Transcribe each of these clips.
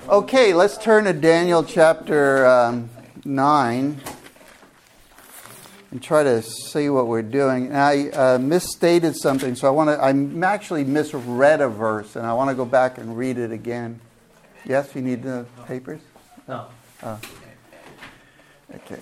Okay, let's turn to Daniel chapter 9 and try to see what we're doing. And I misstated something, so I actually misread a verse, and I want to go back and read it again. Yes, you need the papers? No. Oh. Okay.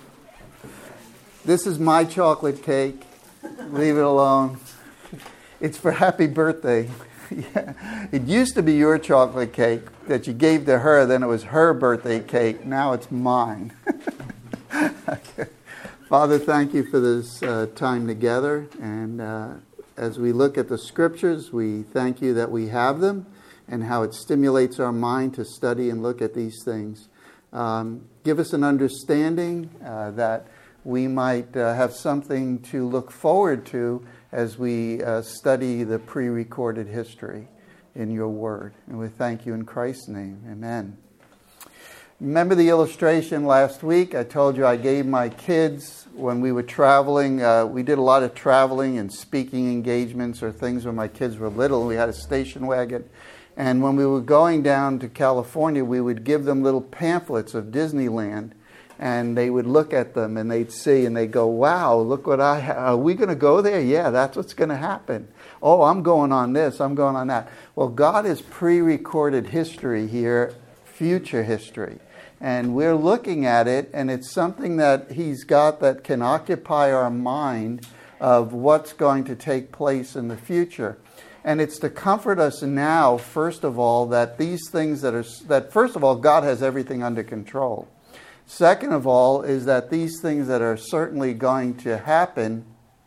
This is my chocolate cake. Leave it alone. It's for happy birthday. Yeah. It used to be your chocolate cake that you gave to her, then it was her birthday cake. Now it's mine. Okay. Father, thank you for this time together. And as we look at the scriptures, we thank you that we have them and how it stimulates our mind to study and look at these things. Give us an understanding that we might have something to look forward to as we study the pre-recorded history in your word. And we thank you in Christ's name. Amen. Remember the illustration last week? I told you I gave my kids, when we were traveling, we did a lot of traveling and speaking engagements or things when my kids were little. We had a station wagon. And when we were going down to California, we would give them little pamphlets of Disneyland. And they would look at them and they'd see and they'd go, wow, look what I have. Are we going to go there? Yeah, that's what's going to happen. Oh, I'm going on this. I'm going on that. Well, God has pre-recorded history here, future history. And we're looking at it, and it's something that He's got that can occupy our mind of what's going to take place in the future. And it's to comfort us now, first of all, that these things that first of all, God has everything under control. Second of all, is that these things that are certainly going to happen,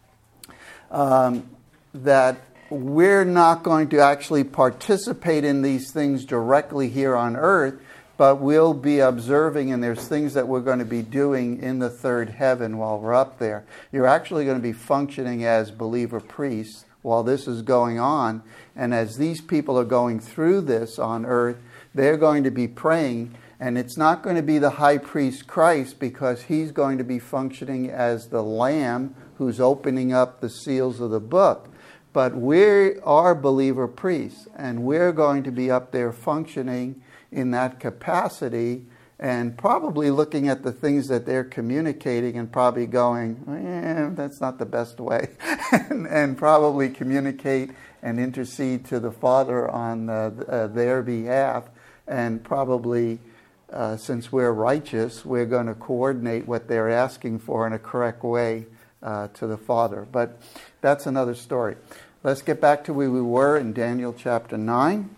that we're not going to actually participate in these things directly here on earth, but we'll be observing, and there's things that we're going to be doing in the third heaven while we're up there. You're actually going to be functioning as believer priests while this is going on. And as these people are going through this on earth, they're going to be praying. And it's not going to be the high priest Christ, because he's going to be functioning as the Lamb who's opening up the seals of the book. But we are believer priests, and we're going to be up there functioning in that capacity and probably looking at the things that they're communicating and probably going, that's not the best way, and probably communicate and intercede to the Father on their behalf, and probably since we're righteous, we're going to coordinate what they're asking for in a correct way to the Father. But that's another story. Let's get back to where we were in Daniel chapter 9.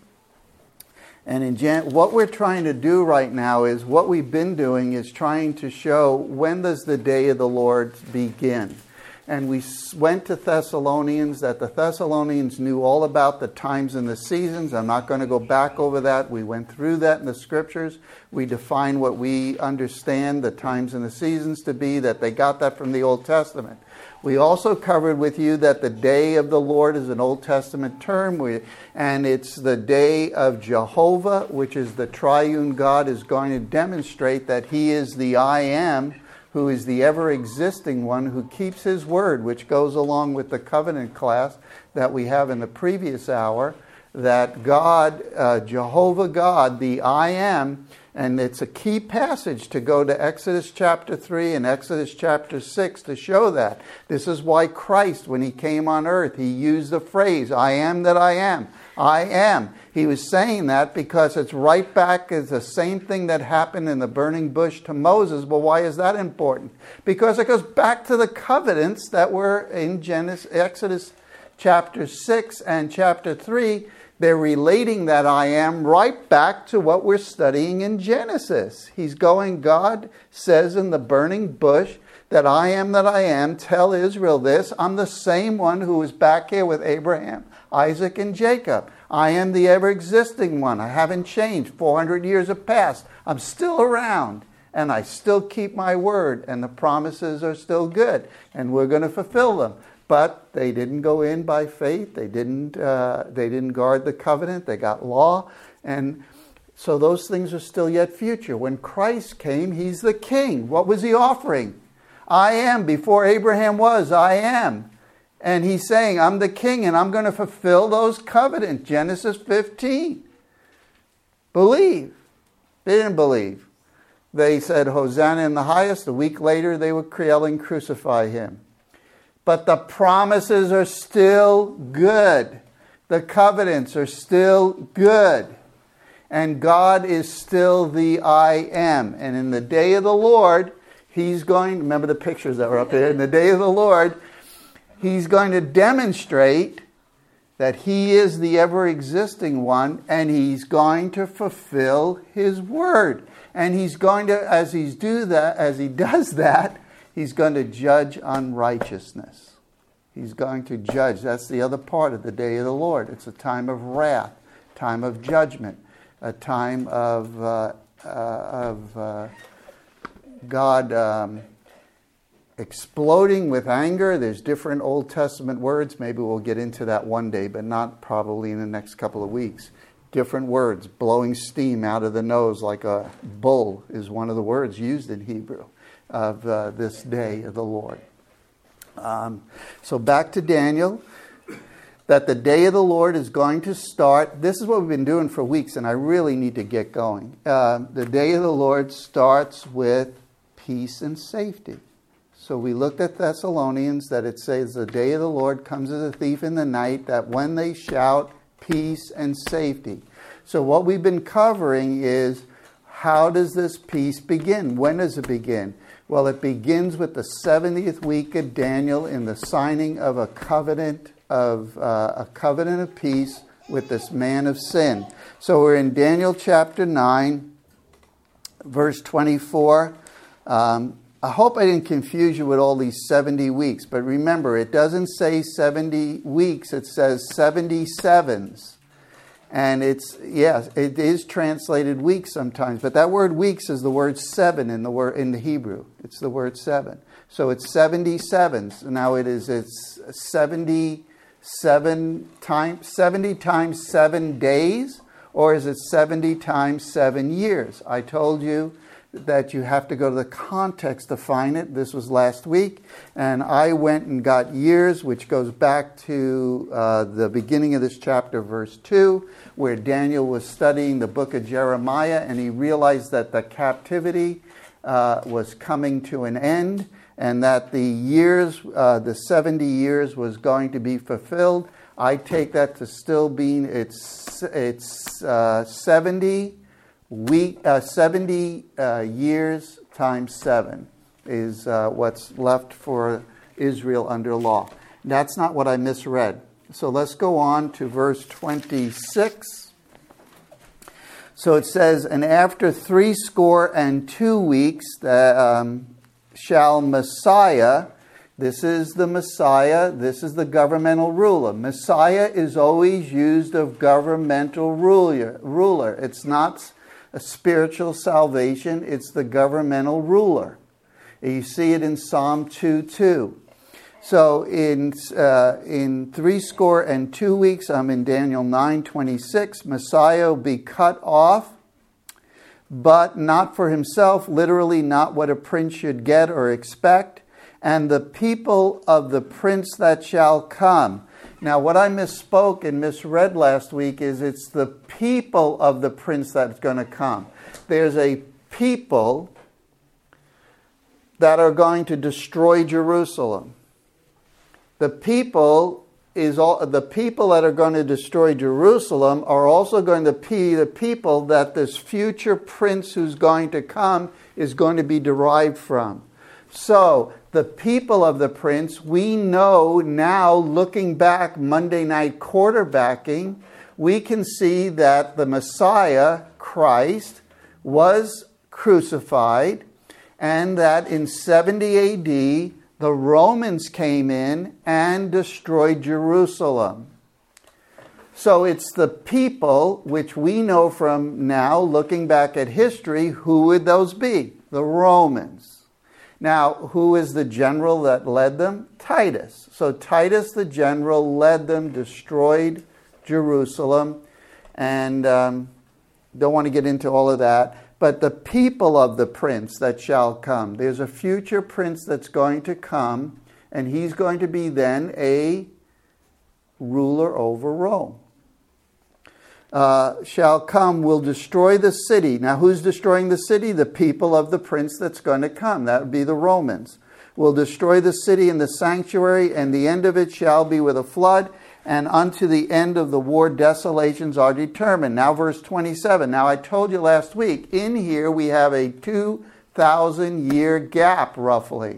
And what we're trying to do right now is, what we've been doing is trying to show, when does the day of the Lord begin? And we went to Thessalonians, that the Thessalonians knew all about the times and the seasons. I'm not going to go back over that. We went through that in the scriptures. We defined what we understand the times and the seasons to be, that they got that from the Old Testament. We also covered with you that the day of the Lord is an Old Testament term, and it's the day of Jehovah, which is the triune God is going to demonstrate that He is the I Am, who is the ever-existing one who keeps His word, which goes along with the covenant class that we have in the previous hour, that God, Jehovah God, the I Am, and it's a key passage to go to Exodus chapter 3 and Exodus chapter 6 to show that. This is why Christ, when He came on earth, He used the phrase, I am that I am. I am. He was saying that because it's right back as the same thing that happened in the burning bush to Moses. Well, why is that important? Because it goes back to the covenants that were in Exodus chapter 6 and chapter 3. They're relating that I am right back to what we're studying in Genesis. He's going, God says in the burning bush that I am that I am. Tell Israel this. I'm the same one who was back here with Abraham, Isaac, and Jacob. I am the ever-existing one. I haven't changed. 400 years have passed. I'm still around, and I still keep my word, and the promises are still good, and we're going to fulfill them. But they didn't go in by faith. They didn't guard the covenant. They got law. And so those things are still yet future. When Christ came, He's the king. What was He offering? I am. Before Abraham was, I am. And He's saying, I'm the king, and I'm going to fulfill those covenants. Genesis 15. Believe. They didn't believe. They said, Hosanna in the highest. A week later, they were yelling, crucify him. But the promises are still good. The covenants are still good. And God is still the I am. And in the day of the Lord, he's going, remember the pictures that were up there, in the day of the Lord, he's going to demonstrate that he is the ever-existing one, and he's going to fulfill his word. And he's going to, as he does that, he's going to judge unrighteousness. He's going to judge. That's the other part of the day of the Lord. It's a time of wrath, time of judgment, a time of God exploding with anger. There's different Old Testament words. Maybe we'll get into that one day, but not probably in the next couple of weeks. Different words. Blowing steam out of the nose like a bull is one of the words used in Hebrew of this day of the Lord. So back to Daniel, that the day of the Lord is going to start. This is what we've been doing for weeks, and I really need to get going. The day of the Lord starts with peace and safety. So we looked at Thessalonians, that it says the day of the Lord comes as a thief in the night, that when they shout, peace and safety. So what we've been covering is, how does this peace begin? When does it begin? Well, it begins with the 70th week of Daniel in the signing of a covenant of peace with this man of sin. So we're in Daniel chapter 9, verse 24. I hope I didn't confuse you with all these 70 weeks, but remember, it doesn't say 70 weeks, it says 77s. And it is translated weeks sometimes, but that word weeks is the word seven in the Hebrew. It's the word seven. So it's 77s. Now it's 70 times 7 days, or is it 70 times 7 years? I told you that you have to go to the context to find it. This was last week, and I went and got years, which goes back to the beginning of this chapter, verse 2, where Daniel was studying the book of Jeremiah, and he realized that the captivity was coming to an end, and that the years, the 70 years was going to be fulfilled. I take that to still being it's 70 years times 7 is what's left for Israel under law. That's not what I misread. So let's go on to verse 26. So it says, and after 62 weeks shall Messiah, this is the Messiah, this is the governmental ruler. Messiah is always used of governmental ruler. It's not a spiritual salvation, it's the governmental ruler. You see it in Psalm 2:2. So in 62 weeks, I'm in Daniel 9:26, Messiah will be cut off, but not for himself, literally not what a prince should get or expect, and the people of the prince that shall come. Now, what I misspoke and misread last week is it's the people of the prince that's going to come. There's a people that are going to destroy Jerusalem. The people that are going to destroy Jerusalem are also going to be the people that this future prince who's going to come is going to be derived from. So, the people of the prince, we know now, looking back, Monday night quarterbacking, we can see that the Messiah, Christ, was crucified, and that in 70 AD, the Romans came in and destroyed Jerusalem. So it's the people, which we know from now, looking back at history, who would those be? The Romans. Now, who is the general that led them? Titus. So Titus the general led them, destroyed Jerusalem, and don't want to get into all of that. But the people of the prince that shall come. There's a future prince that's going to come, and he's going to be then a ruler over Rome. shall come, will destroy the city. Now, who's destroying the city? The people of the prince that's going to come. That would be the Romans. Will destroy the city and the sanctuary, and the end of it shall be with a flood, and unto the end of the war desolations are determined. Now, verse 27. Now, I told you last week, in here we have a 2,000-year gap, roughly.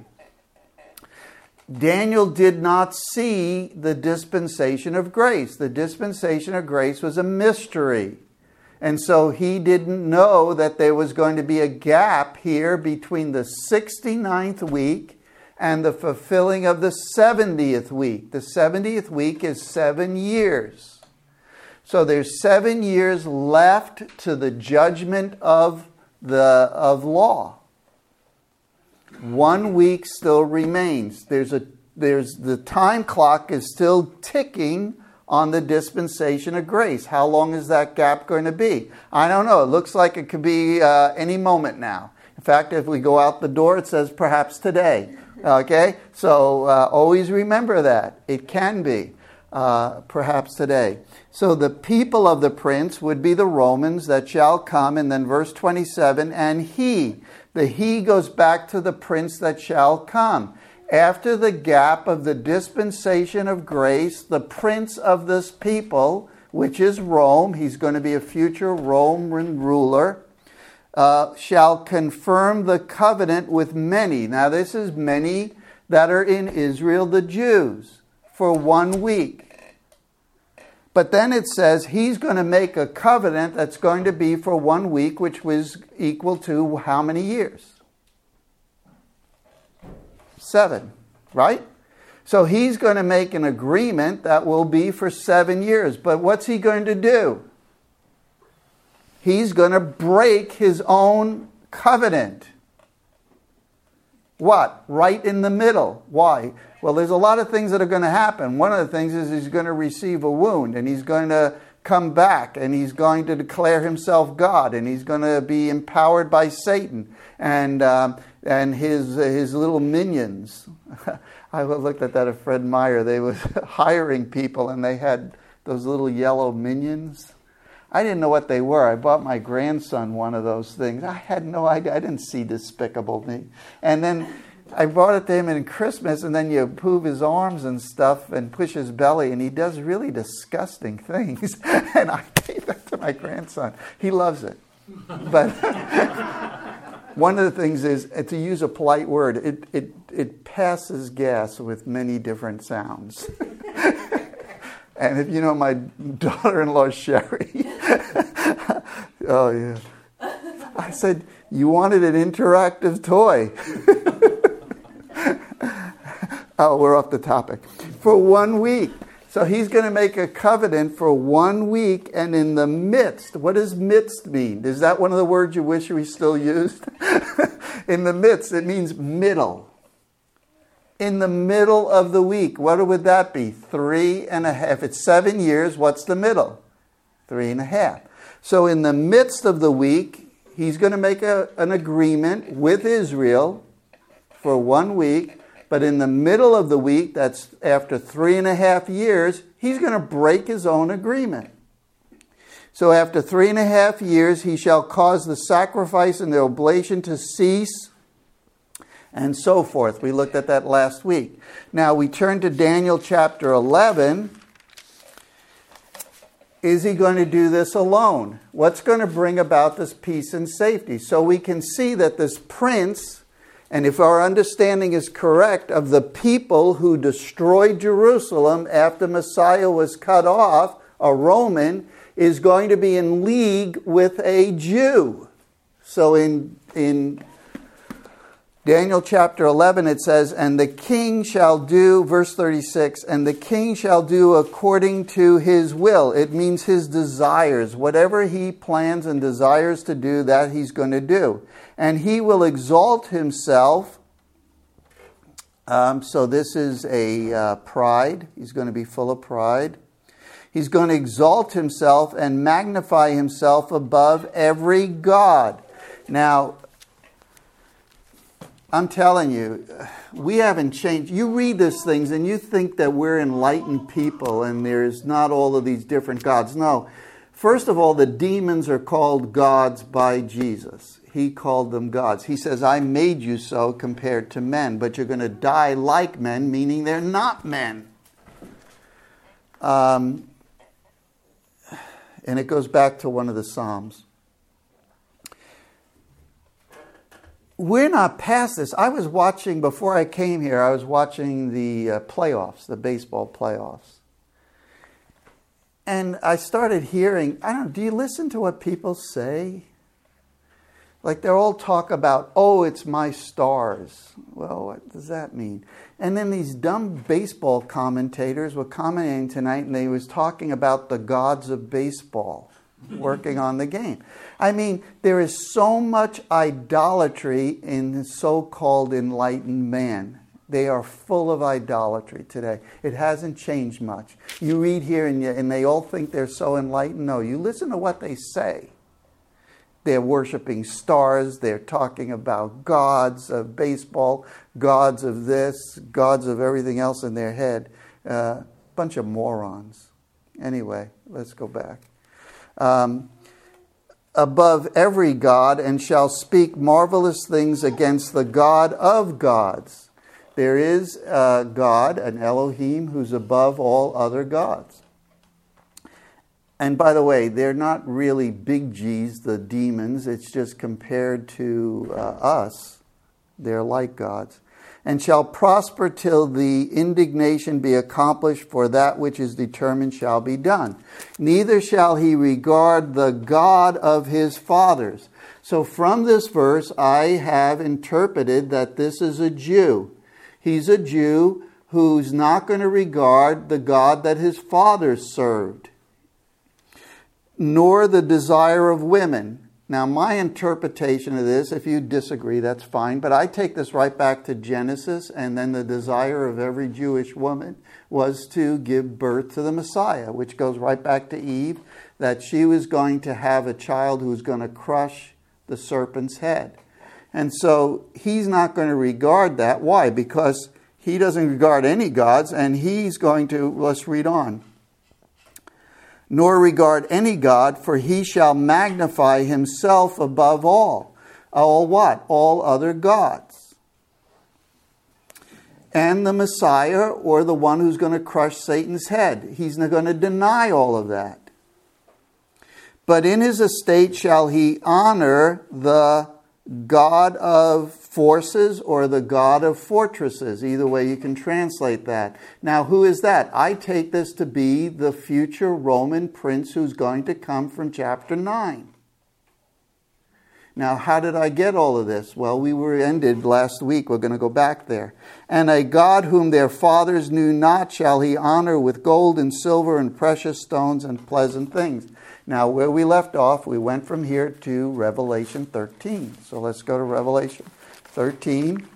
Daniel did not see the dispensation of grace. The dispensation of grace was a mystery. And so he didn't know that there was going to be a gap here between the 69th week and the fulfilling of the 70th week. The 70th week is 7 years. So there's 7 years left to the judgment of law. 1 week still remains. The time clock is still ticking on the dispensation of grace. How long is that gap going to be? I don't know. It looks like it could be any moment now. In fact, if we go out the door, it says perhaps today. Okay? So always remember that. It can be perhaps today. So the people of the prince would be the Romans that shall come. And then verse 27, and he. The he goes back to the prince that shall come. After the gap of the dispensation of grace, the prince of this people, which is Rome, he's going to be a future Roman ruler, shall confirm the covenant with many. Now this is many that are in Israel, the Jews, for 1 week. But then it says he's going to make a covenant that's going to be for 1 week, which was equal to how many years? 7, right? So he's going to make an agreement that will be for 7 years. But what's he going to do? He's going to break his own covenant. What? Right in the middle. Why? Well, there's a lot of things that are going to happen. One of the things is he's going to receive a wound, and he's going to come back, and he's going to declare himself God, and he's going to be empowered by Satan and his little minions. I looked at that at Fred Meyer. They were hiring people, and they had those little yellow minions. I didn't know what they were. I bought my grandson one of those things. I had no idea. I didn't see Despicable Me. And then I bought it to him in Christmas, and then you move his arms and stuff and push his belly, and he does really disgusting things. And I gave that to my grandson. He loves it. But one of the things is, to use a polite word, it passes gas with many different sounds. And if you know my daughter-in-law, Sherry, oh yeah. I said, you wanted an interactive toy. Oh, we're off the topic. For 1 week. So he's going to make a covenant for 1 week, and in the midst. What does midst mean? Is that one of the words you wish we still used? In the midst, it means middle. In the middle of the week. What would that be? 3.5. If it's 7 years, what's the middle? 3.5. So in the midst of the week, he's going to make an agreement with Israel for 1 week. But in the middle of the week, that's after 3.5 years, he's going to break his own agreement. So after 3.5 years, he shall cause the sacrifice and the oblation to cease, and so forth. We looked at that last week. Now we turn to Daniel chapter 11. Is he going to do this alone? What's going to bring about this peace and safety? So we can see that this prince, and if our understanding is correct, of the people who destroyed Jerusalem after Messiah was cut off, a Roman, is going to be in league with a Jew. So in Daniel chapter 11, it says, and the king shall do, verse 36, and the king shall do according to his will. It means his desires. Whatever he plans and desires to do, that he's going to do. And he will exalt himself. So this is a pride. He's going to be full of pride. He's going to exalt himself and magnify himself above every god. Now, I'm telling you, we haven't changed. You read these things and you think that we're enlightened people and there's not all of these different gods. No. First of all, the demons are called gods by Jesus. He called them gods. He says, I made you so compared to men, but you're going to die like men, meaning they're not men. And it goes back to one of the Psalms. We're not past this. I was watching, before I came here, I was watching the playoffs, the baseball playoffs. And I started hearing, do you listen to what people say? Like they're all talk about, oh, it's my stars. Well, what does that mean? And then these dumb baseball commentators were commenting tonight, and they was talking about the gods of baseball working on the game. I mean, there is so much idolatry in so-called enlightened man. They are full of idolatry today. It hasn't changed much. You read here and they all think they're so enlightened. No, you listen to what they say. They're worshiping stars. They're talking about gods of baseball, gods of this, gods of everything else in their head. Bunch of morons. Anyway, let's go back. Above every god, and shall speak marvelous things against the God of gods. There is a God, an Elohim, who's above all other gods. And by the way, they're not really big G's, the demons. It's just compared to us. They're like gods. And shall prosper till the indignation be accomplished, for that which is determined shall be done. Neither shall he regard the God of his fathers. So from this verse, I have interpreted that this is a Jew. He's a Jew who's not going to regard the God that his fathers served, nor the desire of women. Now, my interpretation of this, if you disagree, that's fine, but I take this right back to Genesis, and then the desire of every Jewish woman was to give birth to the Messiah, which goes right back to Eve, that she was going to have a child who was going to crush the serpent's head. And so he's not going to regard that. Why? Because he doesn't regard any gods, and he's going to, let's read on. Nor regard any god, for he shall magnify himself above all. All what? All other gods. And the Messiah, or the one who's going to crush Satan's head. He's not going to deny all of that. But in his estate shall he honor the God of forces or the God of fortresses. Either way you can translate that. Now, who is that? I take this to be the future Roman prince who's going to come from chapter 9. Now, how did I get all of this? Well, we were ended last week. We're going to go back there. And a God whom their fathers knew not shall he honor with gold and silver and precious stones and pleasant things. Now, where we left off, we went from here to Revelation 13. So let's go to Revelation 13.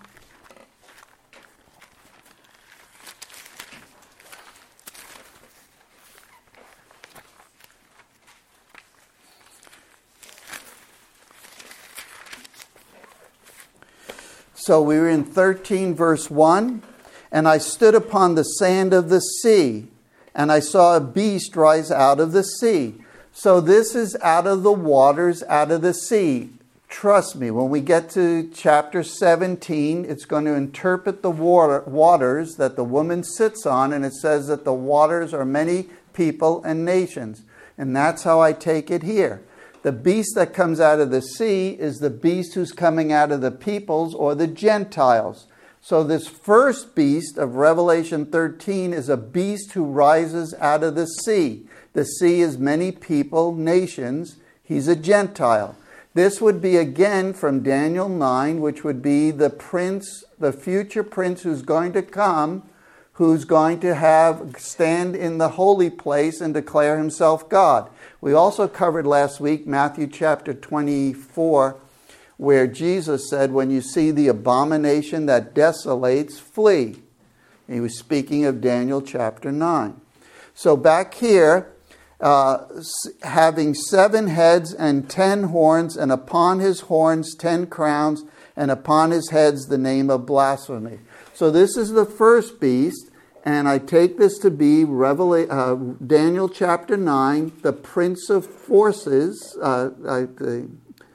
So we were in 13 verse 1. And I stood upon the sand of the sea, and I saw a beast rise out of the sea. So this is out of the waters, out of the sea. Trust me, when we get to chapter 17, it's going to interpret the waters that the woman sits on, and it says that the waters are many people and nations. And that's how I take it here. The beast that comes out of the sea is the beast who's coming out of the peoples or the Gentiles. So this first beast of Revelation 13 is a beast who rises out of the sea. The sea is many people, nations. He's a Gentile. This would be again from Daniel 9, which would be the prince, the future prince who's going to come, who's going to stand in the holy place and declare himself God. We also covered last week Matthew chapter 24, where Jesus said, when you see the abomination that desolates, flee. He was speaking of Daniel chapter 9. So back here, having 7 heads and 10 horns, and upon his horns 10 crowns, and upon his heads the name of blasphemy. So this is the first beast, And I take this to be Daniel chapter 9, the prince of forces, Daniel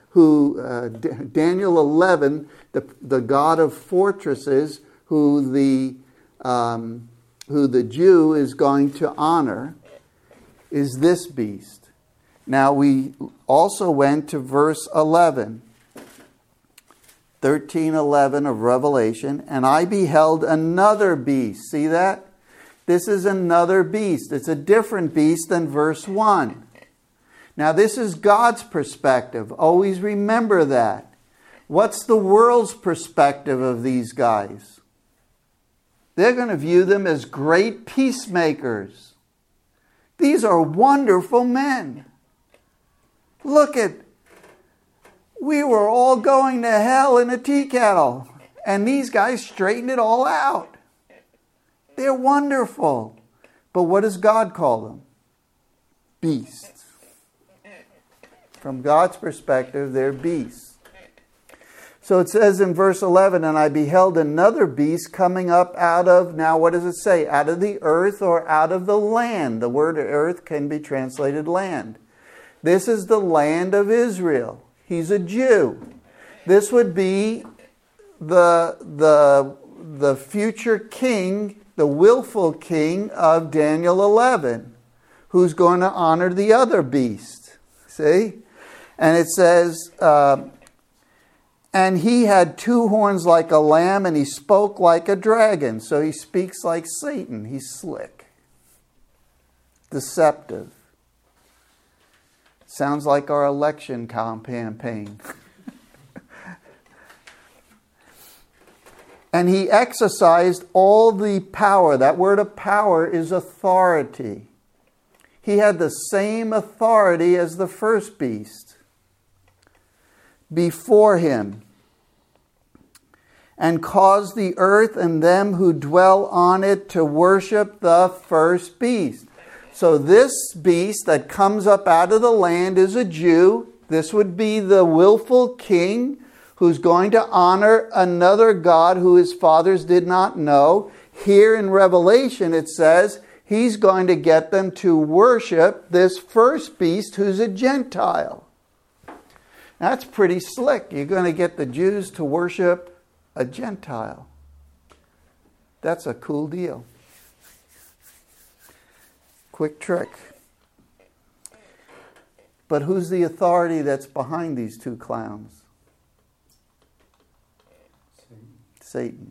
11, the god of fortresses, who the Jew is going to honor, is this beast. Now we also went to verse 11. 13:11 of Revelation, and I beheld another beast. See that? This is another beast. It's a different beast than verse 1. Now this is God's perspective. Always remember that. What's the world's perspective of these guys? They're going to view them as great peacemakers. These are wonderful men. Look at, we were all going to hell in a tea kettle, and these guys straightened it all out. They're wonderful. But what does God call them? Beasts. From God's perspective, they're beasts. So it says in verse 11, and I beheld another beast coming up out of, now what does it say? Out of the earth or out of the land. The word earth can be translated land. This is the land of Israel. He's a Jew. This would be the future king, the willful king of Daniel 11, who's going to honor the other beast. See? And it says, and he had two horns like a lamb, and he spoke like a dragon. So he speaks like Satan. He's slick. Deceptive. Sounds like our election campaign. And he exercised all the power. That word of power is authority. He had the same authority as the first beast before him, and caused the earth and them who dwell on it to worship the first beast. So this beast that comes up out of the land is a Jew. This would be the willful king who's going to honor another god who his fathers did not know. Here in Revelation it says he's going to get them to worship this first beast who's a Gentile. That's pretty slick. You're going to get the Jews to worship a Gentile. That's a cool deal. Quick trick. But who's the authority that's behind these two clowns? Satan.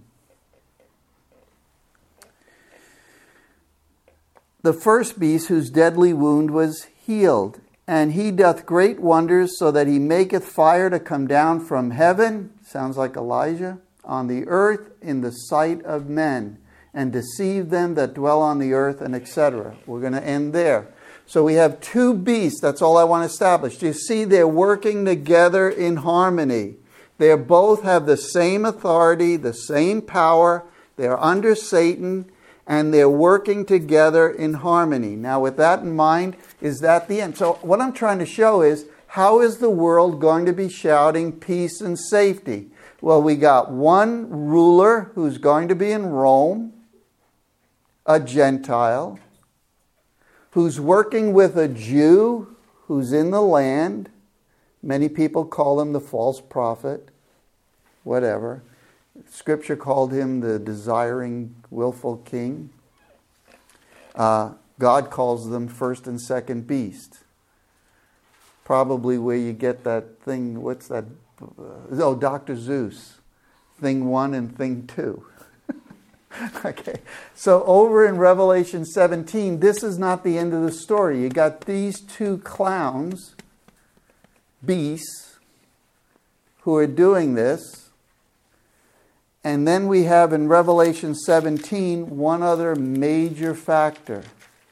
The first beast, whose deadly wound was healed, and he doth great wonders, so that he maketh fire to come down from heaven, sounds like Elijah, on the earth in the sight of men, and deceive them that dwell on the earth, and etc. We're going to end there. So we have two beasts. That's all I want to establish. You see, they're working together in harmony. They both have the same authority, the same power. They're under Satan, and they're working together in harmony. Now, with that in mind, is that the end? So what I'm trying to show is, how is the world going to be shouting peace and safety? Well, we got one ruler who's going to be in Rome, a Gentile, who's working with a Jew who's in the land. Many people call him the false prophet, whatever. Scripture called him the desiring, willful king. God calls them first and second beast. Probably where you get that thing, what's that? Dr. Zeus. Thing 1 and thing 2. Okay, so over in Revelation 17, this is not the end of the story. You got these two clowns, beasts, who are doing this. And then we have in Revelation 17 one other major factor.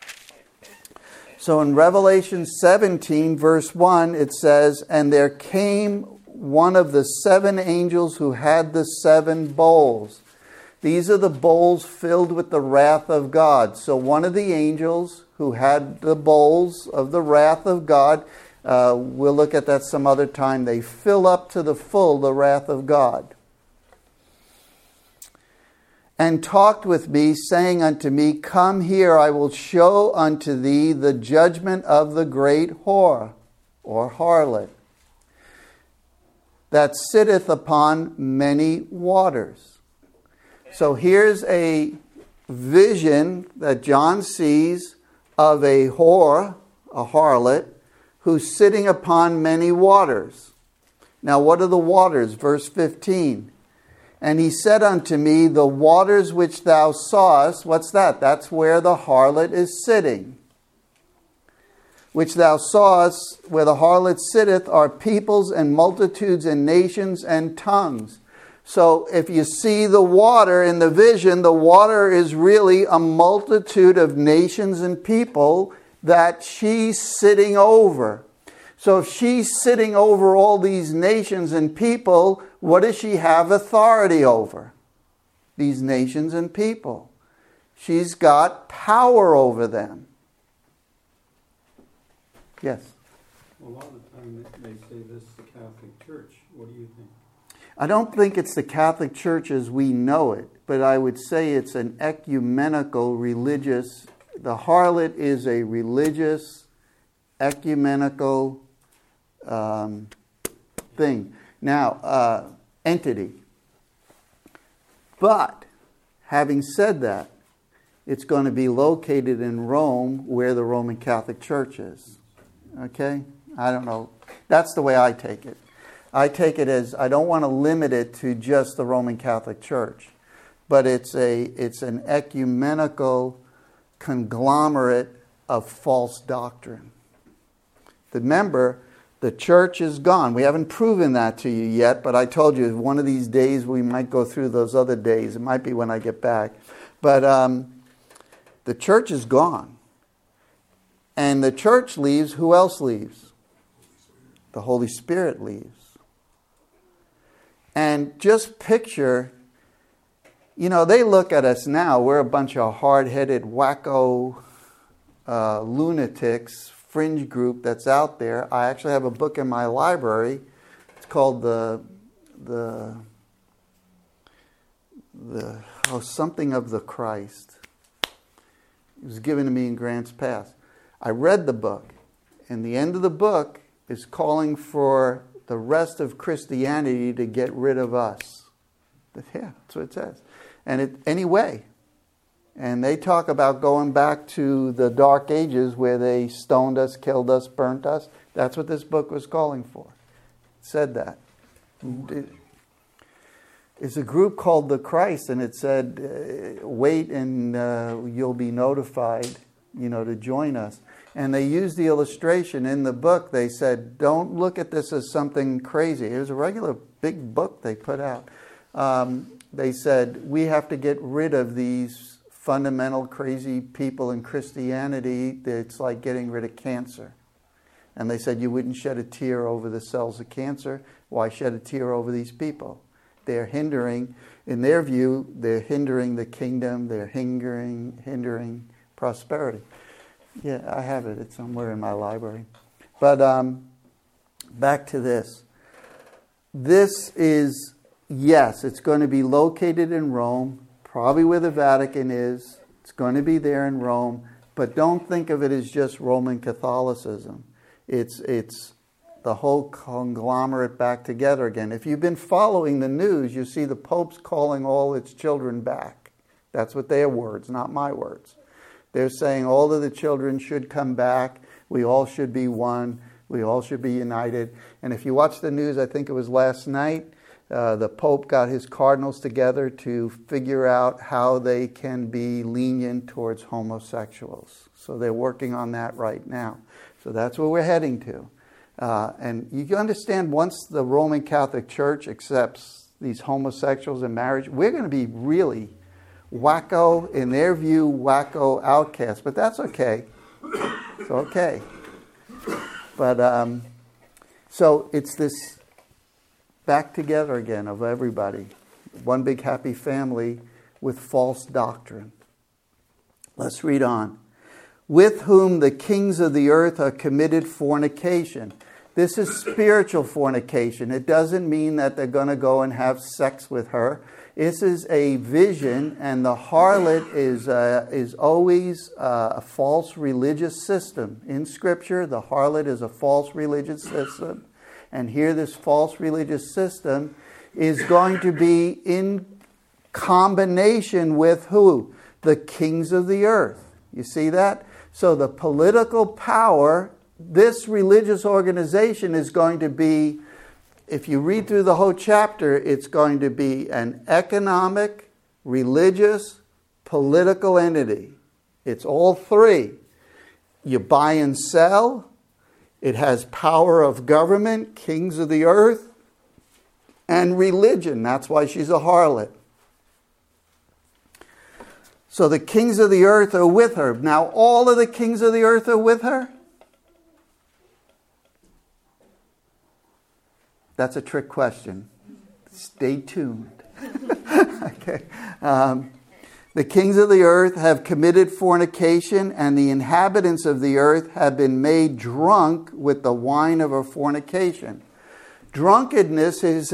So in Revelation 17, verse 1, it says, and there came one of the 7 angels who had the 7 bowls. These are the bowls filled with the wrath of God. So one of the angels who had the bowls of the wrath of God, we'll look at that some other time, they fill up to the full the wrath of God. and talked with me, saying unto me, Come here, I will show unto thee the judgment of the great whore, or harlot, that sitteth upon many waters. So here's a vision that John sees of a whore, a harlot, who's sitting upon many waters. Now what are the waters? Verse 15. And he said unto me, The waters which thou sawest, what's that? That's where the harlot is sitting. Which thou sawest, where the harlot sitteth, are peoples and multitudes and nations and tongues. So if you see the water in the vision, the water is really a multitude of nations and people that she's sitting over. So if she's sitting over all these nations and people, what does she have authority over? These nations and people. She's got power over them. Yes? A lot of the time they say this is the Catholic Church. What do you think? I don't think it's the Catholic Church as we know it, but I would say it's an ecumenical religious. The harlot is a religious, ecumenical thing. Now, entity. But, having said that, it's going to be located in Rome where the Roman Catholic Church is. Okay? I don't know. That's the way I take it. I take it as, I don't want to limit it to just the Roman Catholic Church, but it's an ecumenical conglomerate of false doctrine. Remember, the church is gone. We haven't proven that to you yet, but I told you one of these days we might go through those other days. It might be when I get back. But the church is gone. And the church leaves, who else leaves? The Holy Spirit leaves. And just picture, they look at us now, we're a bunch of hard-headed, wacko lunatics, fringe group that's out there. I actually have a book in my library. It's called something of the Christ. It was given to me in Grants Pass. I read the book, and the end of the book is calling for the rest of Christianity to get rid of us. But yeah, that's what it says. Anyway. And they talk about going back to the Dark Ages where they stoned us, killed us, burnt us. That's what this book was calling for. It said that. It's a group called the Christ, and it said, wait and you'll be notified, to join us. And they used the illustration in the book. They said, don't look at this as something crazy. It was a regular big book they put out. They said, we have to get rid of these fundamental crazy people in Christianity. It's like getting rid of cancer. And they said, you wouldn't shed a tear over the cells of cancer. Why shed a tear over these people? They're hindering, in their view, they're hindering the kingdom. They're hindering prosperity. Yeah, I have it. It's somewhere in my library. But back to this. This is, yes, it's going to be located in Rome, probably where the Vatican is. It's going to be there in Rome. But don't think of it as just Roman Catholicism. It's the whole conglomerate back together again. If you've been following the news, you see the Pope's calling all its children back. That's what their words, not my words. They're saying all of the children should come back. We all should be one. We all should be united. And if you watch the news, I think it was last night, the Pope got his cardinals together to figure out how they can be lenient towards homosexuals. So they're working on that right now. So that's where we're heading to. And you understand, once the Roman Catholic Church accepts these homosexuals in marriage, we're going to be really wacko, in their view, wacko outcasts. But that's okay. It's okay. But so it's this back together again of everybody. One big happy family with false doctrine. Let's read on. With whom the kings of the earth are committed fornication. This is spiritual fornication. It doesn't mean that they're going to go and have sex with her. This is a vision, and the harlot is always a false religious system. In Scripture, the harlot is a false religious system. And here this false religious system is going to be in combination with who? The kings of the earth. You see that? So the political power, this religious organization is going to be, if you read through the whole chapter, it's going to be an economic, religious, political entity. It's all three. You buy and sell. It has power of government, kings of the earth, and religion. That's why she's a harlot. So the kings of the earth are with her. Now all of the kings of the earth are with her? That's a trick question. Stay tuned. Okay. The kings of the earth have committed fornication, and the inhabitants of the earth have been made drunk with the wine of her fornication. Drunkenness is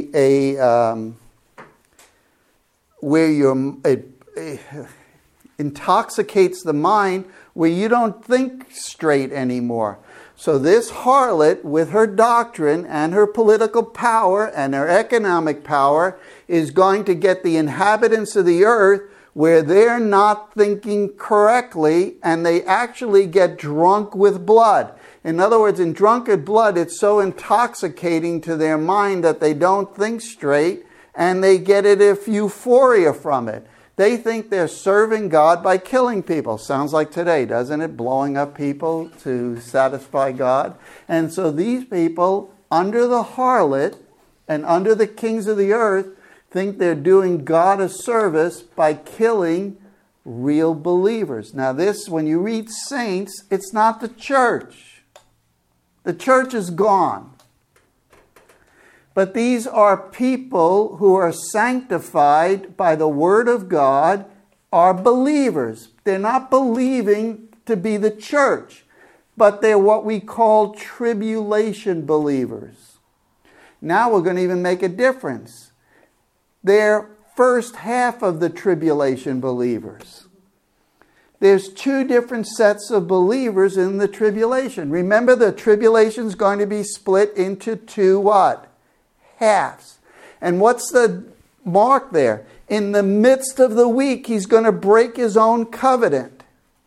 where it intoxicates the mind, where you don't think straight anymore. So this harlot, with her doctrine and her political power and her economic power, is going to get the inhabitants of the earth where they're not thinking correctly, and they actually get drunk with blood. In other words, in drunken blood, it's so intoxicating to their mind that they don't think straight, and they get euphoria from it. They think they're serving God by killing people. Sounds like today, doesn't it? Blowing up people to satisfy God. And so these people, under the harlot and under the kings of the earth, think they're doing God a service by killing real believers. Now this, when you read saints, it's not the church. The church is gone. But these are people who are sanctified by the Word of God, are believers. They're not believing to be the church, but they're what we call tribulation believers. Now we're going to even make a difference. They're first half of the tribulation believers. There's two different sets of believers in the tribulation. Remember, the tribulation is going to be split into two what? Halves. And what's the mark there? In the midst of the week, he's going to break his own covenant.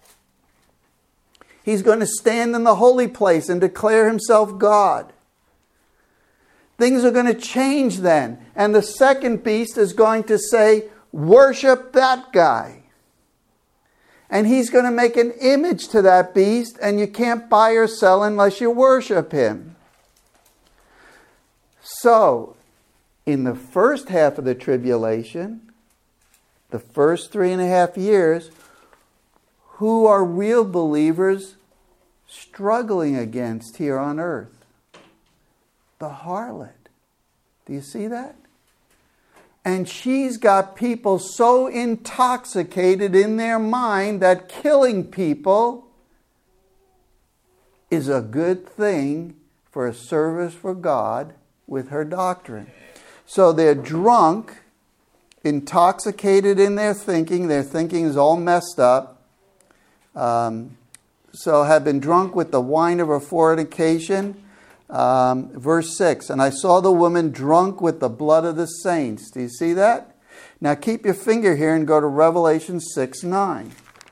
He's going to stand in the holy place and declare himself God. Things are going to change then. And the second beast is going to say, worship that guy. And he's going to make an image to that beast, and you can't buy or sell unless you worship him. So, in the first half of the tribulation, the first 3.5 years, who are real believers struggling against here on earth? The harlot. Do you see that? And she's got people so intoxicated in their mind that killing people is a good thing for a service for God with her doctrine. So they're drunk, intoxicated in their thinking. Their thinking is all messed up. So have been drunk with the wine of her fornication. Verse 6, and I saw the woman drunk with the blood of the saints. Do you see that? Now keep your finger here and go to Revelation 6:9.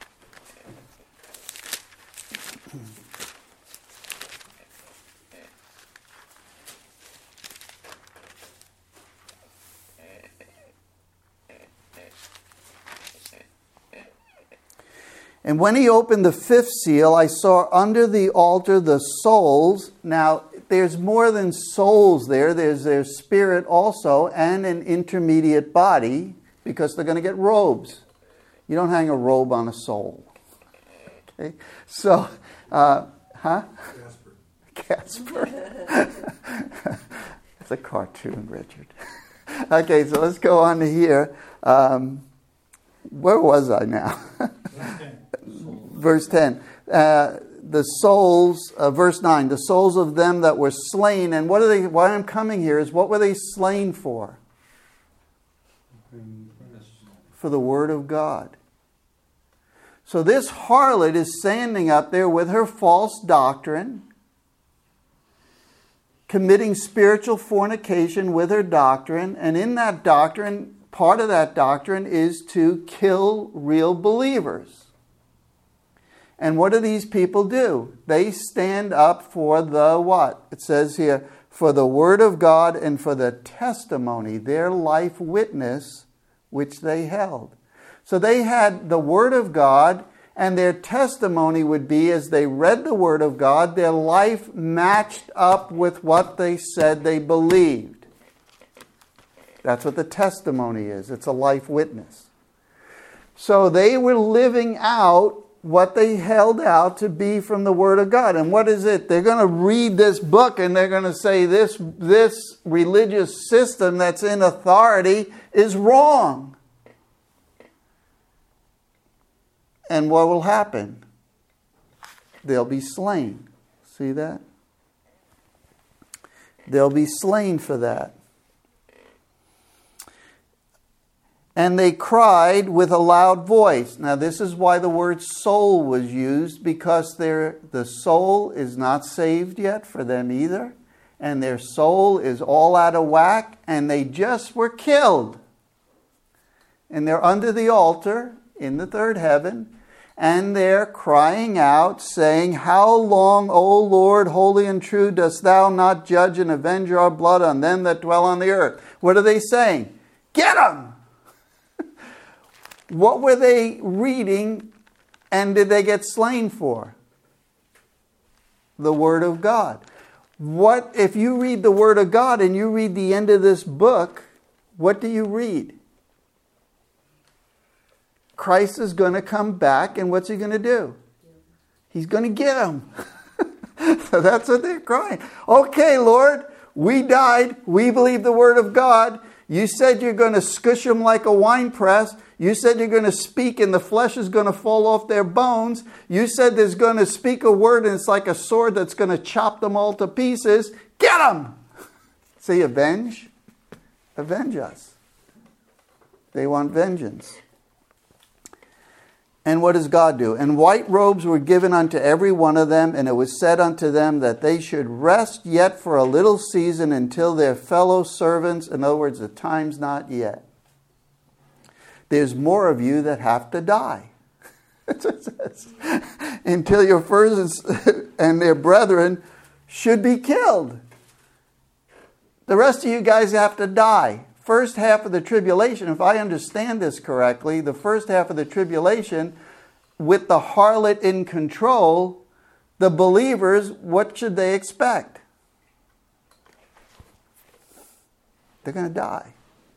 And when he opened the fifth seal, I saw under the altar the souls. Now, there's more than souls there. There's their spirit also, and an intermediate body, because they're going to get robes. You don't hang a robe on a soul. Okay? So, Casper. That's a cartoon, Richard. Okay, so let's go on to here. Where was I now? Verse 10. the souls, verse 9, the souls of them that were slain. And what are they? Why I'm coming here is, what were they slain for? For the word of God. So this harlot is standing up there with her false doctrine, committing spiritual fornication with her doctrine, and in that doctrine, part of that doctrine is to kill real believers. And what do these people do? They stand up for the what? It says here, for the word of God and for the testimony, their life witness, which they held. So they had the word of God, and their testimony would be, as they read the word of God, their life matched up with what they said they believed. That's what the testimony is. It's a life witness. So they were living out what they held out to be from the Word of God. And what is it? They're going to read this book and they're going to say this religious system that's in authority is wrong. And what will happen? They'll be slain. See that? They'll be slain for that. And they cried with a loud voice. Now this is why the word soul was used, because the soul is not saved yet for them either. And their soul is all out of whack, and they just were killed. And they're under the altar in the third heaven, and they're crying out, saying, "How long, O Lord, holy and true, dost thou not judge and avenge our blood on them that dwell on the earth?" What are they saying? Get them! What were they reading, and did they get slain for? The Word of God. What if you read the Word of God and you read the end of this book, what do you read? Christ is going to come back, and what's he going to do? He's going to get them. So that's what they're crying. Okay, Lord, we died. We believe the Word of God. You said you're going to squish them like a wine press. You said you're going to speak and the flesh is going to fall off their bones. You said there's going to speak a word and it's like a sword that's going to chop them all to pieces. Get them! See, avenge? Avenge us. They want vengeance. And what does God do? And white robes were given unto every one of them, and it was said unto them that they should rest yet for a little season until their fellow servants, in other words, the time's not yet. There's more of you that have to die. Until your first and their brethren should be killed. The rest of you guys have to die. First half of the tribulation, if I understand this correctly, the first half of the tribulation, with the harlot in control, the believers, what should they expect? They're going to die.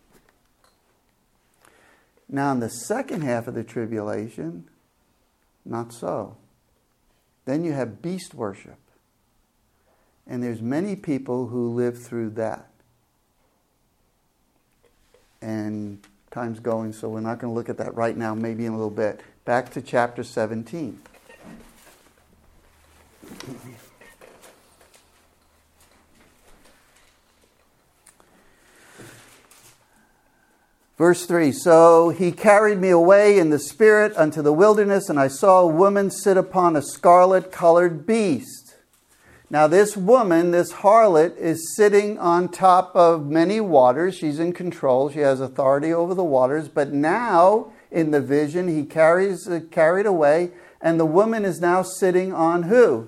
Now, in the second half of the tribulation, not so. Then you have beast worship. And there's many people who live through that. And time's going, so we're not going to look at that right now, maybe in a little bit. Back to chapter 17. Verse 3, so he carried me away in the spirit unto the wilderness, and I saw a woman sit upon a scarlet-colored beast. Now this woman, this harlot, is sitting on top of many waters. She's in control. She has authority over the waters. But now, in the vision, he carried away, and the woman is now sitting on who?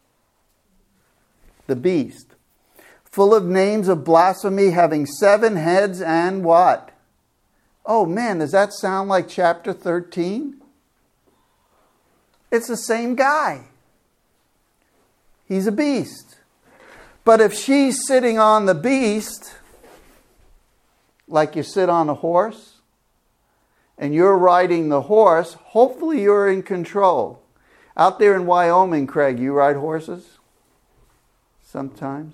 The beast. Full of names of blasphemy, having 7 heads and what? Oh man, does that sound like chapter 13? It's the same guy. He's a beast. But if she's sitting on the beast, like you sit on a horse, and you're riding the horse, hopefully you're in control. Out there in Wyoming, Craig, you ride horses? Sometimes?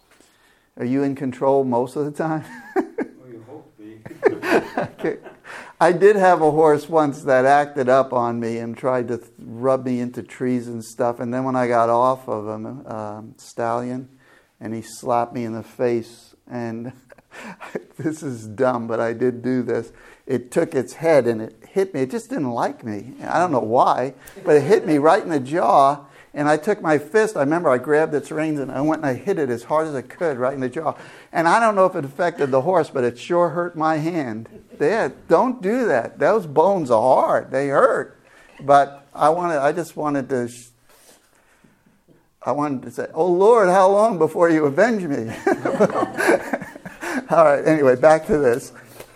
Are you in control most of the time? You hope be. Okay. I did have a horse once that acted up on me and tried to rub me into trees and stuff. And then when I got off of him, stallion, and he slapped me in the face. And this is dumb, but I did do this. It took its head and it hit me. It just didn't like me. I don't know why, but it hit me right in the jaw. And I took my fist, I remember I grabbed its reins and I went and I hit it as hard as I could right in the jaw. And I don't know if it affected the horse, but it sure hurt my hand. Don't do that. Those bones are hard. They hurt. But I just wanted to say, oh Lord, how long before you avenge me? All right, anyway, back to this.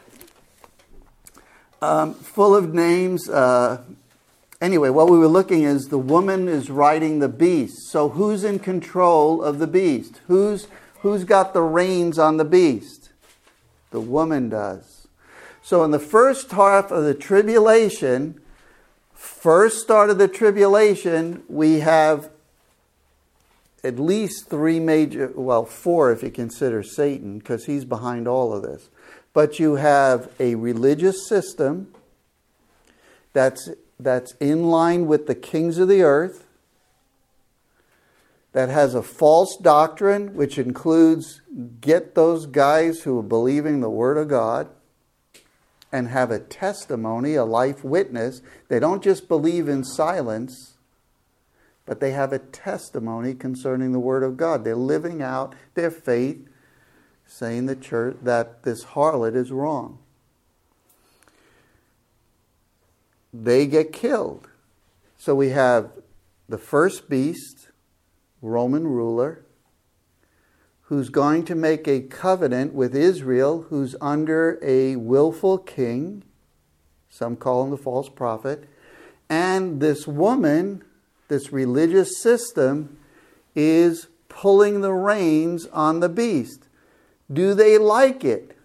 Full of names. Anyway, what we were looking is the woman is riding the beast. So who's in control of the beast? Who's got the reins on the beast? The woman does. So in the first half of the tribulation, first start of the tribulation, we have at least four if you consider Satan, because he's behind all of this. But you have a religious system that's in line with the kings of the earth, that has a false doctrine, which includes get those guys who are believing the Word of God and have a testimony, a life witness. They don't just believe in silence, but they have a testimony concerning the Word of God. They're living out their faith, saying the church that this harlot is wrong. They get killed. So we have the first beast, Roman ruler, who's going to make a covenant with Israel, who's under a willful king. Some call him the false prophet. And this woman, this religious system, is pulling the reins on the beast. Do they like it?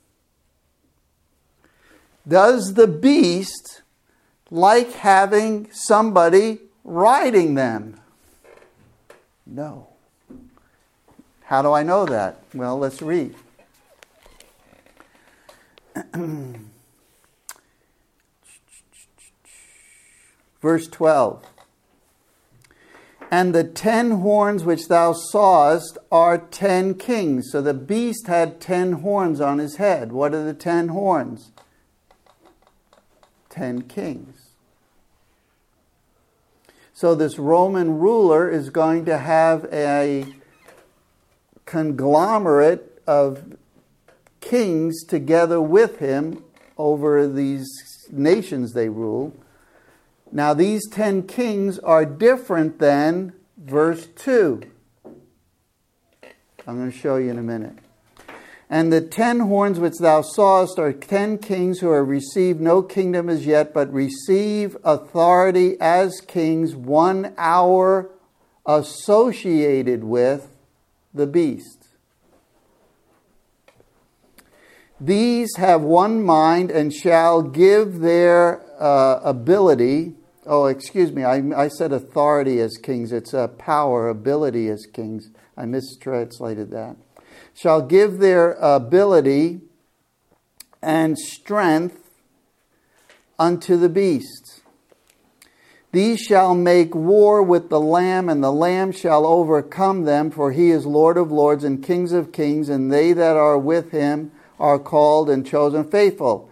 Does the beast like having somebody riding them? No. How do I know that? Well, let's read. Verse 12. And the 10 horns which thou sawest are 10 kings. So the beast had 10 horns on his head. What are the 10 horns? 10 kings. So this Roman ruler is going to have a conglomerate of kings together with him over these nations they rule. Now these 10 kings are different than verse 2. I'm going to show you in a minute. And the 10 horns which thou sawest are 10 kings who have received no kingdom as yet, but receive authority as kings 1 hour associated with the beast. These have one mind and shall give their ability. I said authority as kings. It's a power, ability as kings. I mistranslated that. Shall give their ability and strength unto the beast. These shall make war with the Lamb, and the Lamb shall overcome them, for he is Lord of lords and Kings of kings, and they that are with him are called and chosen faithful.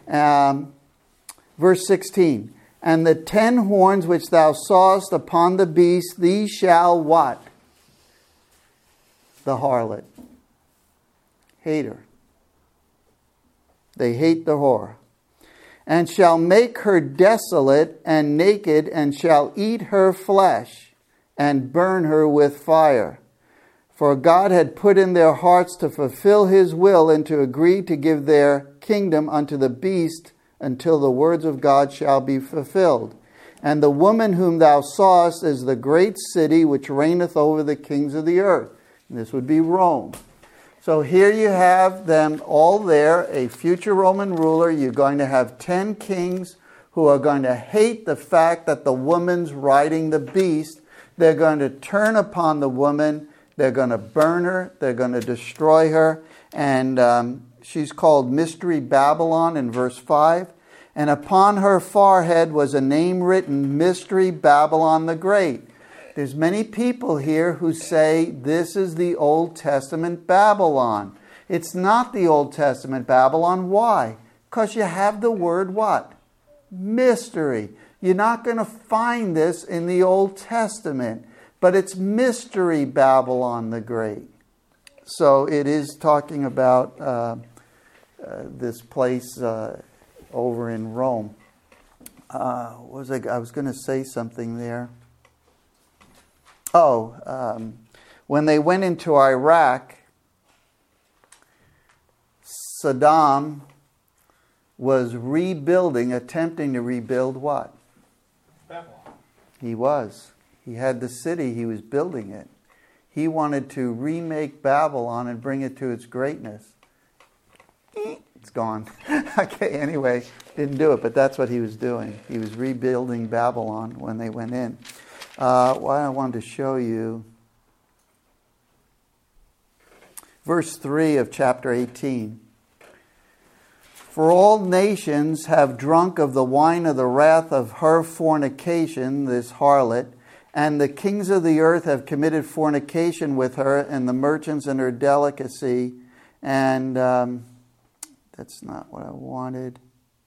Verse 16. And the 10 horns which thou sawest upon the beast, these shall what? The harlot. Hate her. They hate the whore. And shall make her desolate and naked, and shall eat her flesh, and burn her with fire. For God had put in their hearts to fulfill his will, and to agree to give their kingdom unto the beast, until the words of God shall be fulfilled. And the woman whom thou sawest is the great city which reigneth over the kings of the earth. And this would be Rome. So here you have them all there, a future Roman ruler. You're going to have 10 kings who are going to hate the fact that the woman's riding the beast. They're going to turn upon the woman. They're going to burn her. They're going to destroy her. And she's called Mystery Babylon in verse 5. And upon her forehead was a name written, Mystery Babylon the Great. There's many people here who say this is the Old Testament Babylon. It's not the Old Testament Babylon. Why? Because you have the word what? Mystery. You're not going to find this in the Old Testament, but it's Mystery Babylon the Great. So it is talking about this place over in Rome. I was going to say something there. When they went into Iraq, Saddam was attempting to rebuild what? Babylon. He was. He had the city, he was building it. He wanted to remake Babylon and bring it to its greatness. It's gone. Okay, anyway, didn't do it, but that's what he was doing. He was rebuilding Babylon when they went in. What I wanted to show you, verse 3 of chapter 18. For all nations have drunk of the wine of the wrath of her fornication, this harlot, and the kings of the earth have committed fornication with her, and the merchants in her delicacy. And that's not what I wanted.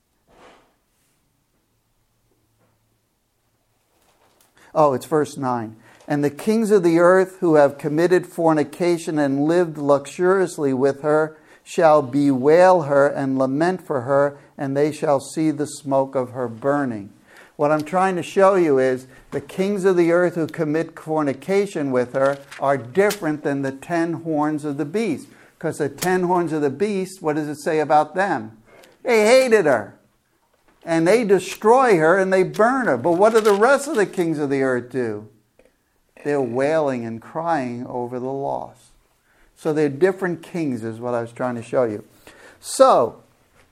Oh, it's verse 9. And the kings of the earth who have committed fornication and lived luxuriously with her shall bewail her and lament for her, and they shall see the smoke of her burning. What I'm trying to show you is the kings of the earth who commit fornication with her are different than the 10 horns of the beast. Because the 10 horns of the beast, what does it say about them? They hated her. And they destroy her and they burn her. But what do the rest of the kings of the earth do? They're wailing and crying over the loss. So they're different kings is what I was trying to show you. So,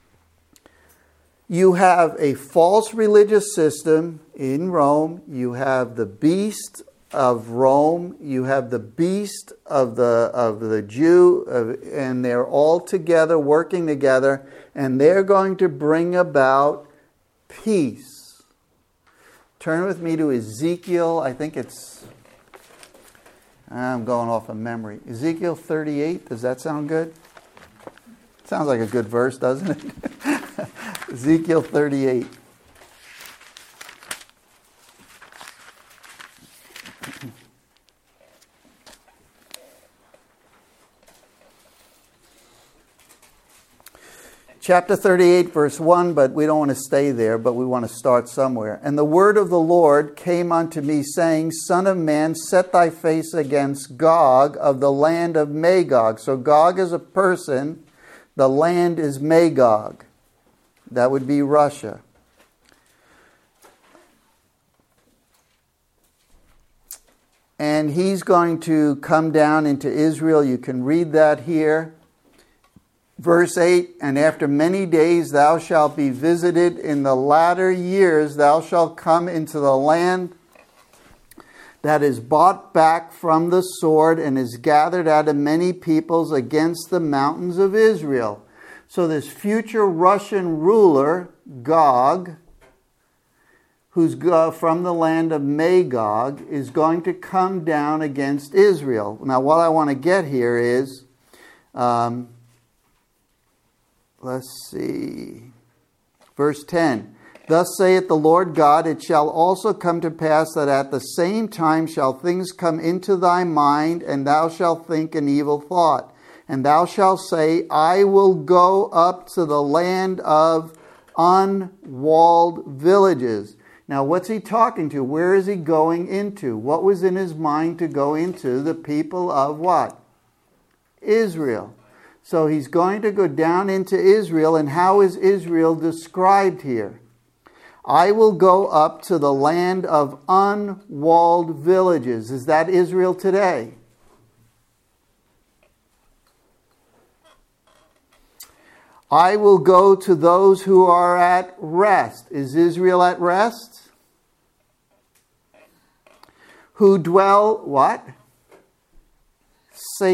you have a false religious system in Rome. You have the beast of Rome. You have the beast of the Jew. And they're all together, working together. And they're going to bring about peace. Turn with me to Ezekiel. I think I'm going off of memory. Ezekiel 38. Does that sound good? Sounds like a good verse, doesn't it? Ezekiel 38. Chapter 38, verse 1, but we don't want to stay there, but we want to start somewhere. And the word of the Lord came unto me, saying, Son of man, set thy face against Gog of the land of Magog. So Gog is a person, the land is Magog. That would be Russia. And he's going to come down into Israel. You can read that here. Verse 8, and after many days thou shalt be visited. In the latter years thou shalt come into the land that is bought back from the sword and is gathered out of many peoples against the mountains of Israel. So this future Russian ruler, Gog, who's from the land of Magog, is going to come down against Israel. Now what I want to get here is... let's see. Verse 10. Thus saith the Lord God, it shall also come to pass that at the same time shall things come into thy mind, and thou shalt think an evil thought. And thou shalt say, I will go up to the land of unwalled villages. Now what's he talking to? Where is he going into? What was in his mind to go into? The people of what? Israel. So he's going to go down into Israel, and how is Israel described here? I will go up to the land of unwalled villages. Is that Israel today? I will go to those who are at rest. Is Israel at rest? Who dwell, what?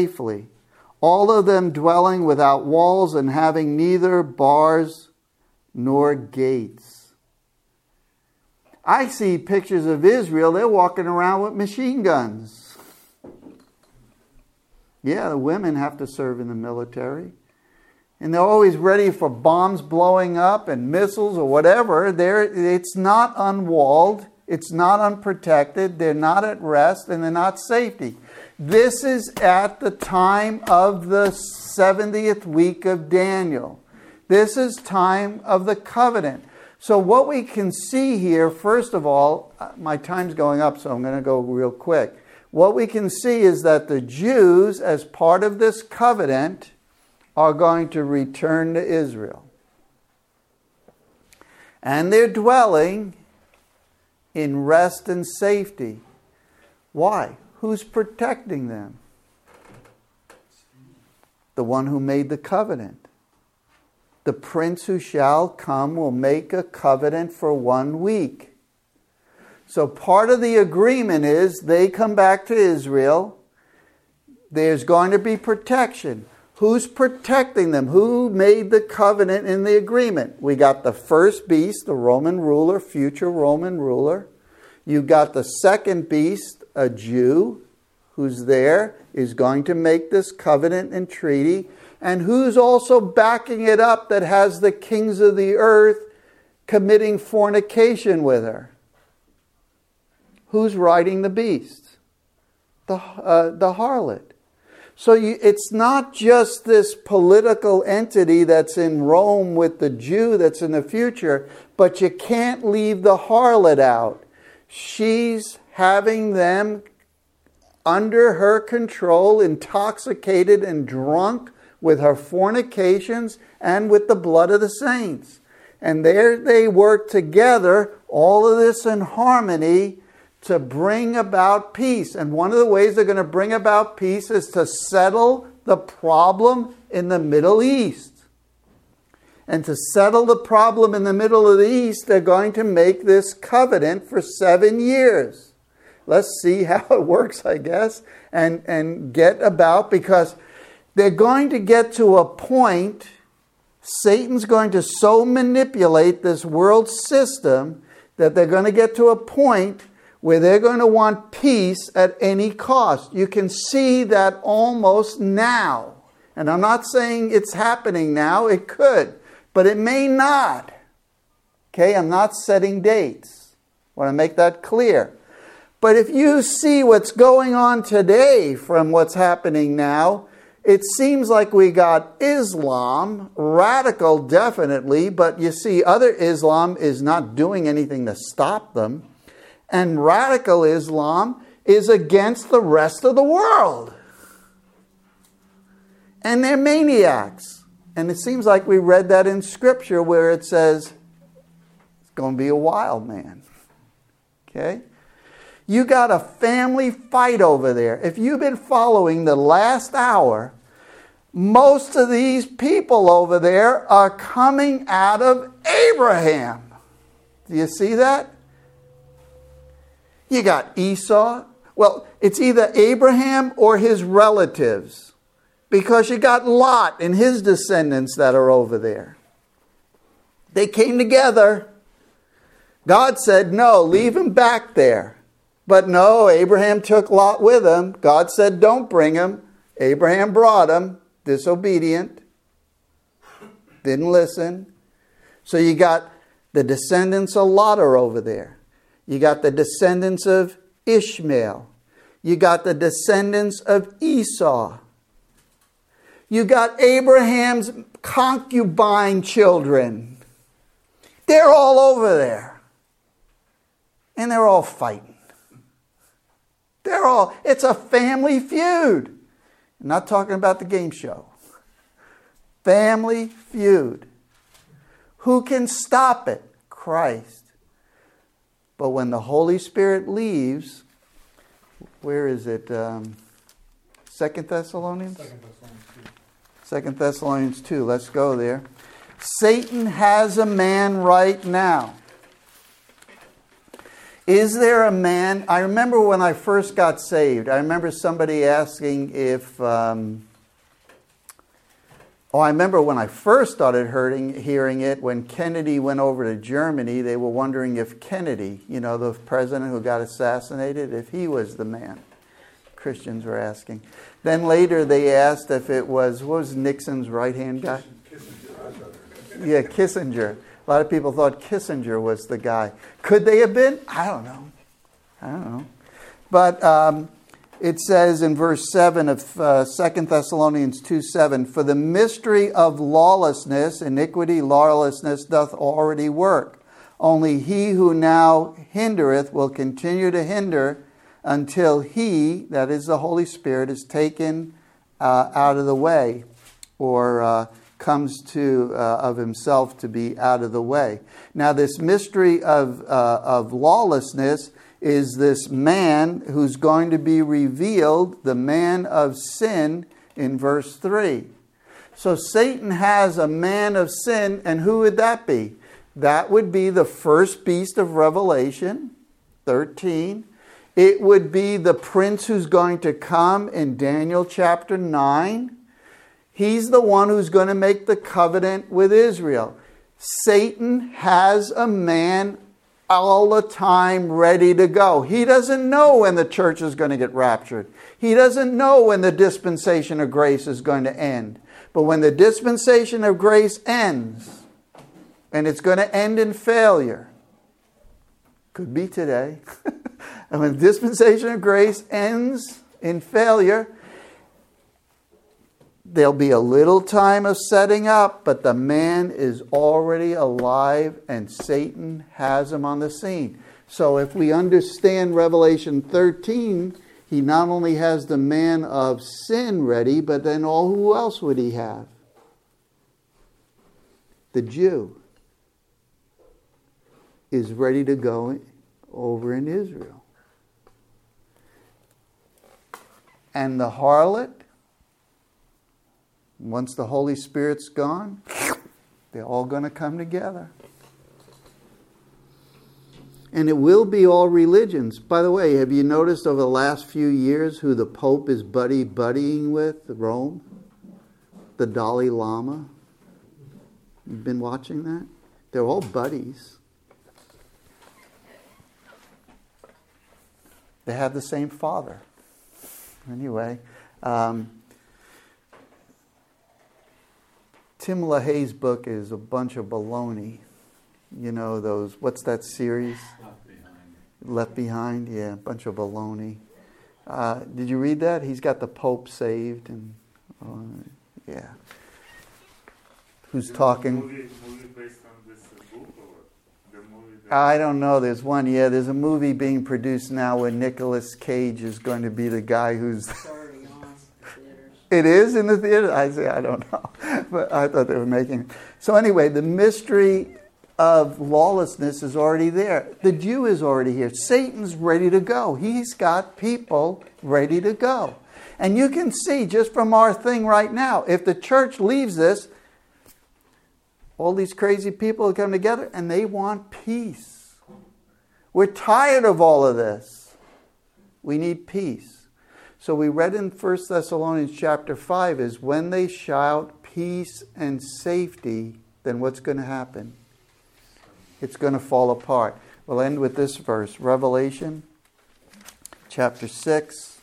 Safely. All of them dwelling without walls and having neither bars nor gates. I see pictures of Israel, they're walking around with machine guns. Yeah, the women have to serve in the military. And they're always ready for bombs blowing up and missiles or whatever. It's not unwalled. It's not unprotected. They're not at rest and they're not safety. This is at the time of the 70th week of Daniel. This is time of the covenant. So what we can see here, first of all, my time's going up, so I'm going to go real quick. What we can see is that the Jews, as part of this covenant, are going to return to Israel. And they're dwelling in rest and safety. Why? Who's protecting them? The one who made the covenant. The prince who shall come will make a covenant for 1 week. So part of the agreement is they come back to Israel. There's going to be protection. Who's protecting them? Who made the covenant in the agreement? We got the first beast, the Roman ruler, future Roman ruler. You got the second beast, a Jew, who's there, is going to make this covenant and treaty. And who's also backing it up that has the kings of the earth committing fornication with her? Who's riding the beast? The harlot. So it's not just this political entity that's in Rome with the Jew that's in the future, but you can't leave the harlot out. She's having them under her control, intoxicated and drunk with her fornications and with the blood of the saints. And there they work together, all of this in harmony, to bring about peace. And one of the ways they're going to bring about peace is to settle the problem in the Middle East. And to settle the problem in the Middle of the East, they're going to make this covenant for 7 years. Let's see how it works, I guess, and get about, because they're going to get to a point, Satan's going to so manipulate this world system that they're going to get to a point where they're going to want peace at any cost. You can see that almost now. And I'm not saying it's happening now. It could. But it may not. Okay? I'm not setting dates. I want to make that clear. But if you see what's going on today from what's happening now, it seems like we got Islam, radical definitely, but you see other Islam is not doing anything to stop them. And radical Islam is against the rest of the world. And they're maniacs. And it seems like we read that in Scripture where it says, it's going to be a wild man. Okay? You got a family fight over there. If you've been following the last hour, most of these people over there are coming out of Abraham. Do you see that? You got Esau. Well, it's either Abraham or his relatives, because you got Lot and his descendants that are over there. They came together. God said, no, leave him back there. But no, Abraham took Lot with him. God said, don't bring him. Abraham brought him, disobedient, didn't listen. So you got the descendants of Lot are over there. You got the descendants of Ishmael. You got the descendants of Esau. You got Abraham's concubine children. They're all over there. And they're all fighting. It's a family feud. I'm not talking about the game show. Family feud. Who can stop it? Christ. But when the Holy Spirit leaves, where is it? 2 Thessalonians? 2 Thessalonians 2. Let's go there. Satan has a man right now. Is there a man? I remember when I first got saved, I remember somebody asking if Oh, I remember when I first started hearing it, when Kennedy went over to Germany, they were wondering if Kennedy, the president who got assassinated, if he was the man. Christians were asking. Then later they asked if it was, what was Nixon's right-hand guy? Kissinger. Yeah, Kissinger. A lot of people thought Kissinger was the guy. Could they have been? I don't know. But it says in verse 7 of 2 Thessalonians 2:7, for the mystery of lawlessness, iniquity, lawlessness doth already work. Only he who now hindereth will continue to hinder until he, that is the Holy Spirit, is taken out of the way, or comes to of himself to be out of the way. Now this mystery of lawlessness is this man who's going to be revealed, the man of sin, in verse 3. So Satan has a man of sin, and who would that be? That would be the first beast of Revelation 13. It would be the prince who's going to come in Daniel chapter 9. He's the one who's going to make the covenant with Israel. Satan has a man all the time ready to go. He doesn't know when the church is going to get raptured. He doesn't know when the dispensation of grace is going to end. But when the dispensation of grace ends, and it's going to end in failure, could be today, and when the dispensation of grace ends in failure, there'll be a little time of setting up, but the man is already alive and Satan has him on the scene. So if we understand Revelation 13, he not only has the man of sin ready, but then who else would he have? The Jew is ready to go over in Israel. And the harlot, once the Holy Spirit's gone, they're all going to come together. And it will be all religions. By the way, have you noticed over the last few years who the Pope is buddying with? Rome? The Dalai Lama? You've been watching that? They're all buddies. They have the same father. Anyway, Tim LaHaye's book is a bunch of baloney. Those, what's that series? Left Behind, yeah, a bunch of baloney. Did you read that? He's got the Pope saved, and yeah. Who's talking? Movie based on this book, or the movie? I don't know. There's one. Yeah, there's a movie being produced now where Nicolas Cage is going to be the guy who's. It's already on the theaters. It is in the theater? I don't know. But I thought they were making it. So anyway, the mystery of lawlessness is already there. The Jew is already here. Satan's ready to go. He's got people ready to go. And you can see just from our thing right now, if the church leaves this, all these crazy people come together and they want peace. We're tired of all of this. We need peace. So we read in 1 Thessalonians chapter 5 is when they shout peace and safety, then what's going to happen? It's going to fall apart. We'll end with this verse, Revelation chapter 6.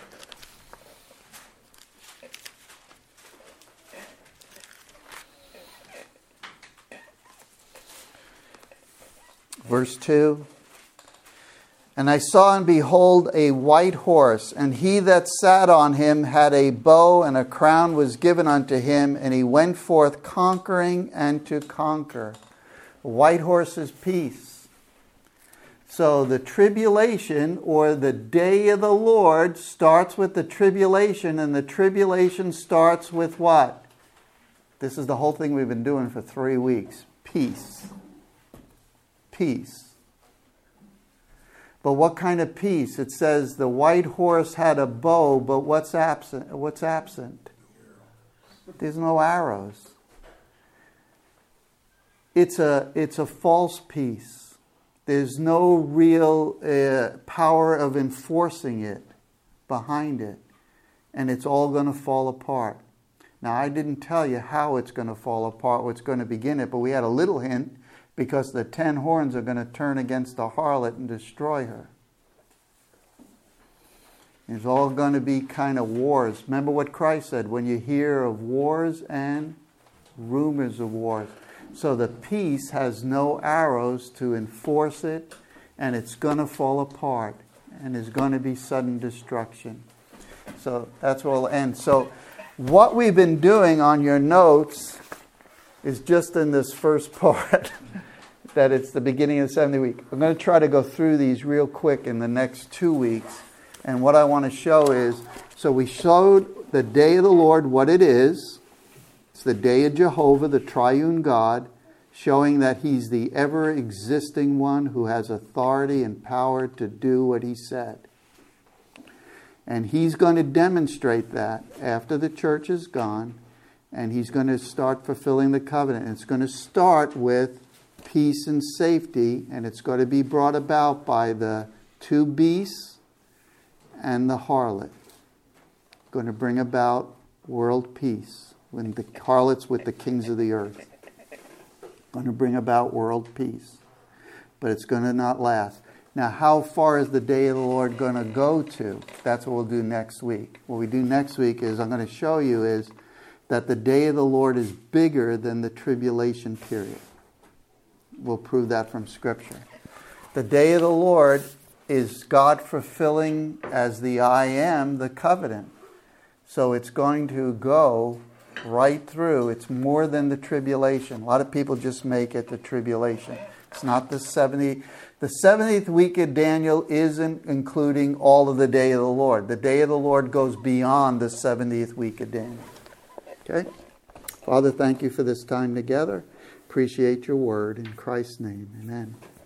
Verse 2. And I saw and behold a white horse, and he that sat on him had a bow, and a crown was given unto him, and he went forth conquering and to conquer. The white horse is peace. So the tribulation, or the day of the Lord, starts with the tribulation, and the tribulation starts with what? This is the whole thing we've been doing for 3 weeks. Peace. Peace. But what kind of peace? It says the white horse had a bow, but what's absent? What's absent? There's no arrows. It's a false peace. There's no real power of enforcing it behind it. And it's all going to fall apart. Now, I didn't tell you how it's going to fall apart, what's going to begin it, but we had a little hint because the 10 horns are going to turn against the harlot and destroy her. It's all going to be kind of wars. Remember what Christ said, when you hear of wars and rumors of wars. So the peace has no arrows to enforce it, and it's going to fall apart, and there's going to be sudden destruction. So that's where it'll end. So what we've been doing on your notes is just in this first part, that it's the beginning of the 70th week. I'm going to try to go through these real quick in the next 2 weeks. And what I want to show is, so we showed the day of the Lord, what it is. It's the day of Jehovah, the triune God, showing that He's the ever-existing one who has authority and power to do what He said. And He's going to demonstrate that after the church is gone, and He's going to start fulfilling the covenant. And it's going to start with peace and safety, and it's going to be brought about by the 2 beasts and the harlot. Going to bring about world peace. When the harlots with the kings of the earth. Going to bring about world peace. But it's going to not last. Now, how far is the day of the Lord going to go to? That's what we'll do next week. What we do next week is, I'm going to show you is that the day of the Lord is bigger than the tribulation period. We'll prove that from Scripture. The day of the Lord is God fulfilling as the I am, the covenant. So it's going to go right through. It's more than the tribulation. A lot of people just make it the tribulation. It's not the 70. The 70th week of Daniel isn't including all of the day of the Lord. The day of the Lord goes beyond the 70th week of Daniel. Okay? Father, thank you for this time together. Appreciate your word. In Christ's name, amen.